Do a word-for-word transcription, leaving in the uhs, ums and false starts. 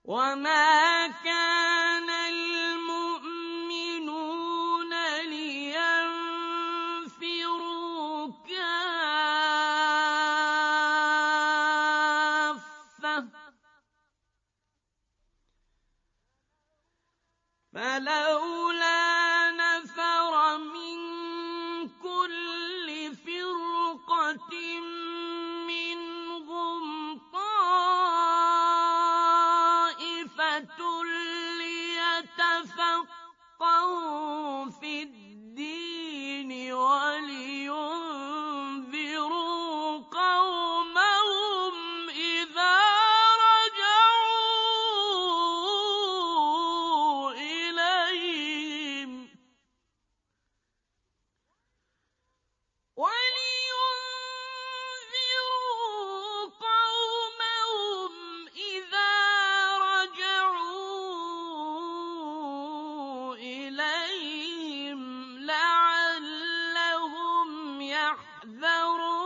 وَمَا كَانَ الْمُؤْمِنُونَ لِيَنفِرُوا كَافَّةً ۚ فَلَوْلَا نَفَرَ مِن كُلِّ فِرْقَةٍ مِّنْهُمْ طَائِفَةٌ لِّيَتَفَقَّهُوا فِي الدِّينِ وَلِيُنذِرُوا قَوْمَهُمْ إِذَا رَجَعُوا إِلَيْهِمْ وَلِيُنذِرُوا قَوْمَهُمْ إِذَا رَجَعُوا إِلَيْهِمْ لَعَلَّهُمْ يَحْذَرُونَ